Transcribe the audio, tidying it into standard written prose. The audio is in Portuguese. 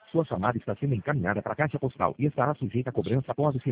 Sua chamada está sendo encaminhada para a caixa postal e estará sujeita a cobrança após o sinal.